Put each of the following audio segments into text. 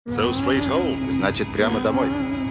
So straight home. Значит, прямо домой.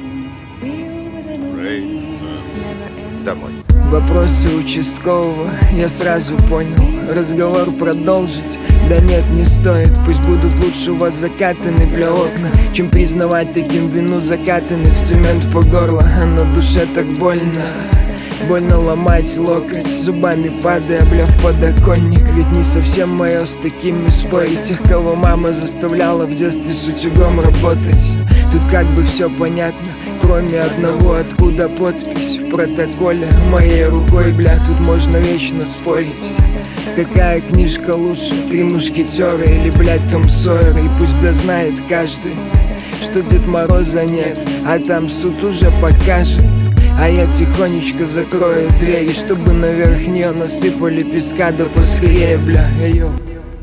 Домой. Вопросы участкового я сразу понял. Разговор продолжить? Да нет, не стоит. Пусть будут лучше у вас закатаны бля окна, чем признавать таким вину, закатаны в цемент по горло. А на душе так больно. Больно ломать локоть, зубами падая, бля, в подоконник. Ведь не совсем мое с такими спорить. Тех, кого мама заставляла в детстве с утюгом работать. Тут как бы все понятно, кроме одного, откуда подпись в протоколе. Моей рукой, бля, тут можно вечно спорить. Какая книжка лучше, «Три мушкетера» или, блядь, Том Сойер? И пусть, бля, знает каждый, что Дед Мороза нет, а там суд уже покажет. А я тихонечко закрою двери, чтобы наверх нее насыпали песка, да поскорее, бля, йо.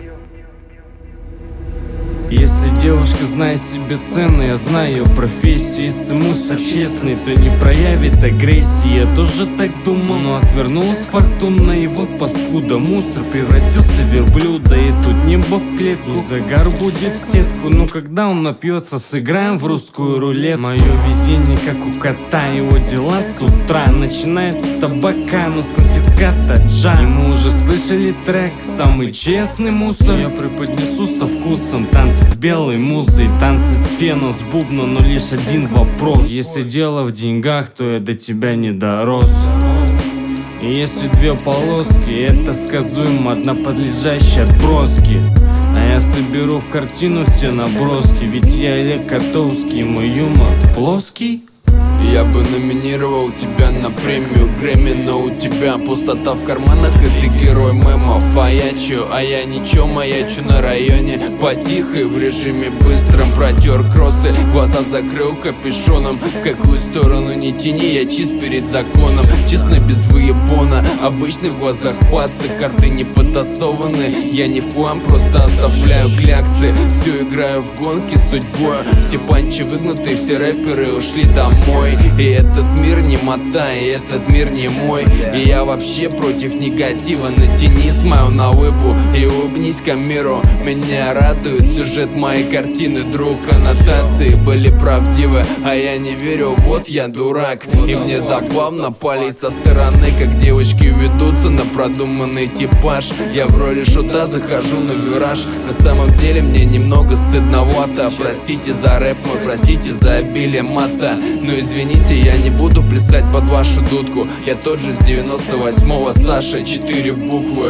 Если девушка знает себе цену, я знаю ее профессию. Если мусор честный, то не проявит агрессии. Я тоже так думал, но отвернулась фортуна. И вот паскуда, мусор превратился в верблюда. И тут небо в клетку, и загар будет в сетку. Но когда он напьется, сыграем в русскую рулетку. Мое везение как у кота, его дела с утра начинается с табака, но с конфиската джа. И мы уже слышали трек «Самый честный мусор». Я преподнесу со вкусом танцы с белой музой, танцы с феном, с бубном, но лишь один вопрос. Если дело в деньгах, то я до тебя не дорос. И если две полоски, это сказуемо, одна подлежащая отброски. А я соберу в картину все наброски, ведь я Олег Котовский, мой юмор плоский. Я бы номинировал тебя на премию Грэмми, но у тебя пустота в карманах, и ты герой мемов. А я чё? А я ничего, маячу на районе потихо и в режиме быстром. Протер кроссы, глаза закрыл капюшоном. В какую сторону не тяни, я чист перед законом. Честно, без выебона, обычный в глазах пацы. Карты не потасованы, я не в план, просто оставляю кляксы. Все играю в гонки с судьбой, все панчи выгнуты, все рэперы ушли домой. И этот мир не мотай, и этот мир не мой. И я вообще против негатива. Натяни смайл на лыбу и улыбнись ко миру. Меня радует сюжет моей картины, друг. Аннотации были правдивы, а я не верю, вот я дурак. И мне забавно палить со стороны, как девочки ведутся на продуманный типаж. Я в роли шута захожу на вираж. На самом деле мне немного стыдновато. Простите за рэп мой, простите за обилие мата. Но извините, я не буду плясать под вашу дудку. Я тот же с 98-го, Саша, 4 буквы.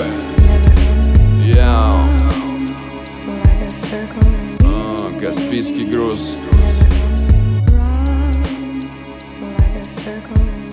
Яу. Каспийский груз.